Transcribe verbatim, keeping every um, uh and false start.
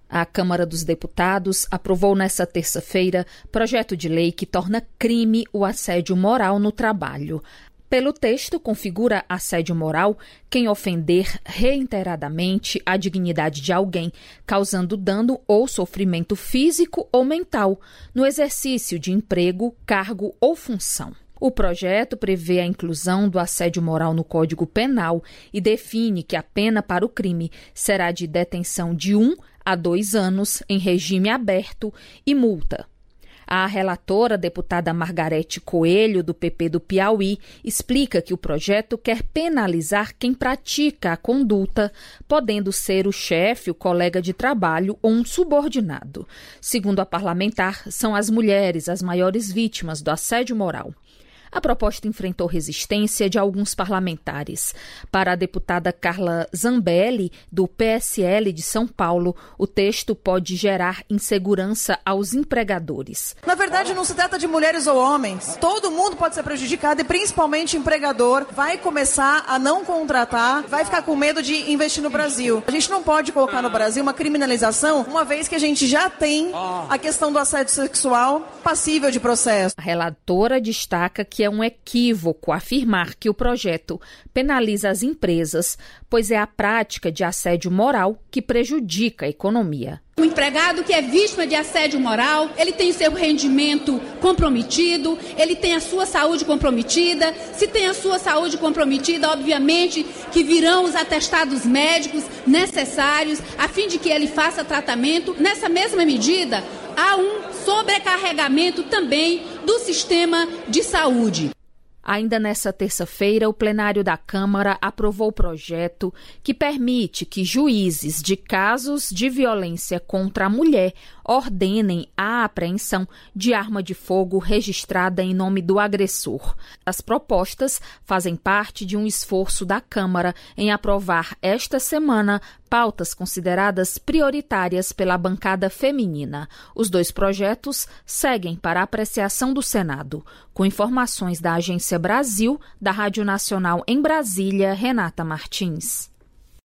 A Câmara dos Deputados aprovou nesta terça-feira projeto de lei que torna crime o assédio moral no trabalho. Pelo texto, configura assédio moral quem ofender reiteradamente a dignidade de alguém, causando dano ou sofrimento físico ou mental no exercício de emprego, cargo ou função. O projeto prevê a inclusão do assédio moral no Código Penal e define que a pena para o crime será de detenção de um a dois anos em regime aberto e multa. A relatora, deputada Margarete Coelho, do P P do Piauí, explica que o projeto quer penalizar quem pratica a conduta, podendo ser o chefe, o colega de trabalho ou um subordinado. Segundo a parlamentar, são as mulheres as maiores vítimas do assédio moral. A proposta enfrentou resistência de alguns parlamentares. Para a deputada Carla Zambelli, do P S L de São Paulo, o texto pode gerar insegurança aos empregadores. Na verdade, não se trata de mulheres ou homens. Todo mundo pode ser prejudicado e principalmente o empregador vai começar a não contratar, vai ficar com medo de investir no Brasil. A gente não pode colocar no Brasil uma criminalização, uma vez que a gente já tem a questão do assédio sexual passível de processo. A relatora destaca que é um equívoco afirmar que o projeto penaliza as empresas, pois é a prática de assédio moral que prejudica a economia. O empregado que é vítima de assédio moral, ele tem seu rendimento comprometido, ele tem a sua saúde comprometida. Se tem a sua saúde comprometida, obviamente que virão os atestados médicos necessários a fim de que ele faça tratamento. Nessa mesma medida, há um sobrecarregamento também do sistema de saúde. Ainda nesta terça-feira, o plenário da Câmara aprovou o projeto que permite que juízes de casos de violência contra a mulher ordenem a apreensão de arma de fogo registrada em nome do agressor. As propostas fazem parte de um esforço da Câmara em aprovar esta semana pautas consideradas prioritárias pela bancada feminina. Os dois projetos seguem para a apreciação do Senado. Com informações da Agência Brasil, da Rádio Nacional em Brasília, Renata Martins.